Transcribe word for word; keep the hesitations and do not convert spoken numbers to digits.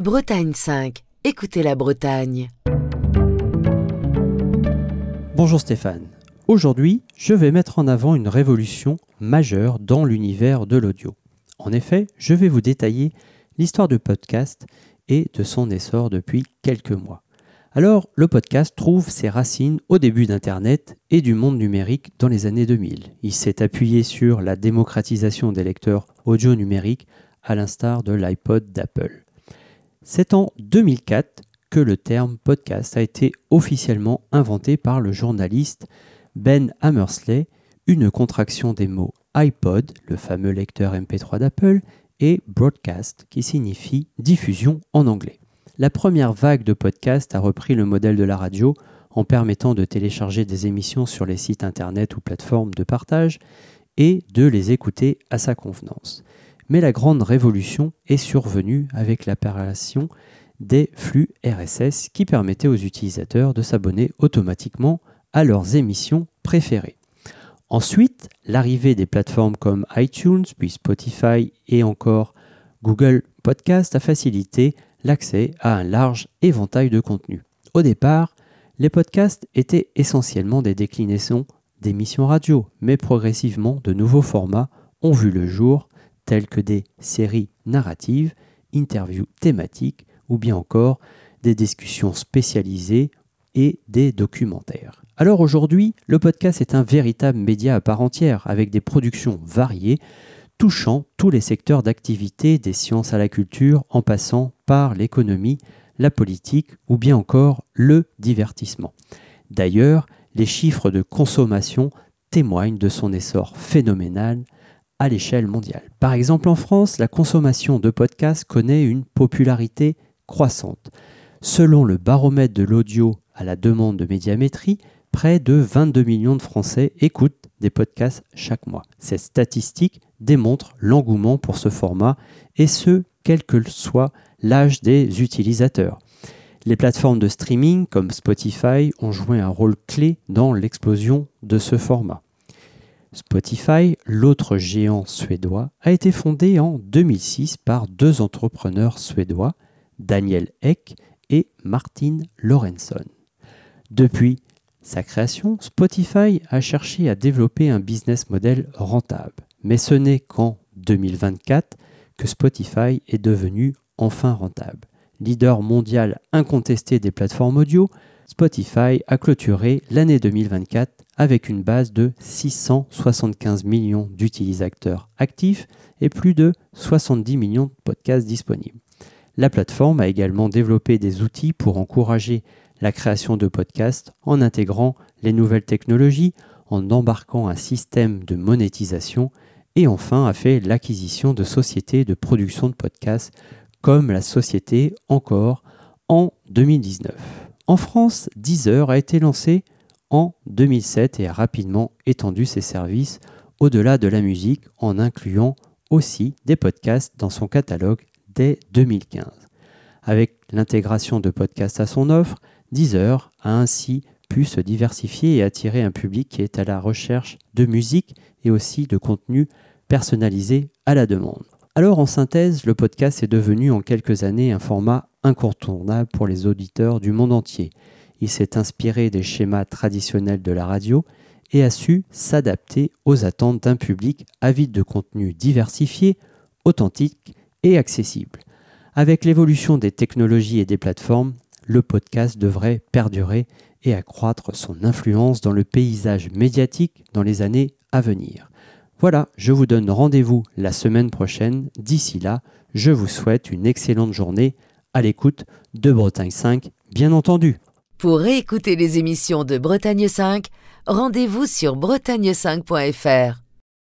Bretagne cinq, écoutez la Bretagne. Bonjour Stéphane. Aujourd'hui, je vais mettre en avant une révolution majeure dans l'univers de l'audio. En effet, je vais vous détailler l'histoire du podcast et de son essor depuis quelques mois. Alors, le podcast trouve ses racines au début d'Internet et du monde numérique dans les années deux mille. Il s'est appuyé sur la démocratisation des lecteurs audio numériques à l'instar de l'iPod d'Apple. C'est en deux mille quatre que le terme podcast a été officiellement inventé par le journaliste Ben Hammersley, une contraction des mots iPod, le fameux lecteur M P trois d'Apple, et broadcast, qui signifie diffusion en anglais. La première vague de podcasts a repris le modèle de la radio en permettant de télécharger des émissions sur les sites internet ou plateformes de partage et de les écouter à sa convenance. Mais la grande révolution est survenue avec l'apparition des flux R S S qui permettaient aux utilisateurs de s'abonner automatiquement à leurs émissions préférées. Ensuite, l'arrivée des plateformes comme iTunes, puis Spotify et encore Google Podcast a facilité l'accès à un large éventail de contenus. Au départ, les podcasts étaient essentiellement des déclinaisons d'émissions radio, mais progressivement de nouveaux formats ont vu le jour, tels que des séries narratives, interviews thématiques ou bien encore des discussions spécialisées et des documentaires. Alors aujourd'hui, le podcast est un véritable média à part entière avec des productions variées touchant tous les secteurs d'activité des sciences à la culture en passant par l'économie, la politique ou bien encore le divertissement. D'ailleurs, les chiffres de consommation témoignent de son essor phénoménal à l'échelle mondiale. Par exemple, en France, la consommation de podcasts connaît une popularité croissante. Selon le baromètre de l'audio à la demande de Médiamétrie, près de vingt-deux millions de Français écoutent des podcasts chaque mois. Cette statistique démontre l'engouement pour ce format et ce, quel que soit l'âge des utilisateurs. Les plateformes de streaming comme Spotify ont joué un rôle clé dans l'explosion de ce format. Spotify, l'autre géant suédois, a été fondé en deux mille six par deux entrepreneurs suédois, Daniel Ek et Martin Lorentzon. Depuis sa création, Spotify a cherché à développer un business model rentable. Mais ce n'est qu'en deux mille vingt-quatre que Spotify est devenu enfin rentable. Leader mondial incontesté des plateformes audio, Spotify a clôturé l'année deux mille vingt-quatre avec une base de six cent soixante-quinze millions d'utilisateurs actifs et plus de soixante-dix millions de podcasts disponibles. La plateforme a également développé des outils pour encourager la création de podcasts en intégrant les nouvelles technologies, en embarquant un système de monétisation et enfin a fait l'acquisition de sociétés de production de podcasts comme la société Encore en deux mille dix-neuf. En France, Deezer a été lancé en deux mille sept et a rapidement étendu ses services au-delà de la musique en incluant aussi des podcasts dans son catalogue dès deux mille quinze. Avec l'intégration de podcasts à son offre, Deezer a ainsi pu se diversifier et attirer un public qui est à la recherche de musique et aussi de contenu personnalisé à la demande. Alors en synthèse, le podcast est devenu en quelques années un format incontournable pour les auditeurs du monde entier. Il s'est inspiré des schémas traditionnels de la radio et a su s'adapter aux attentes d'un public avide de contenus diversifiés, authentiques et accessibles. Avec l'évolution des technologies et des plateformes, le podcast devrait perdurer et accroître son influence dans le paysage médiatique dans les années à venir. Voilà, je vous donne rendez-vous la semaine prochaine. D'ici là, je vous souhaite une excellente journée à l'écoute de Bretagne cinq, bien entendu. Pour réécouter les émissions de Bretagne cinq, rendez-vous sur bretagne cinq point f r.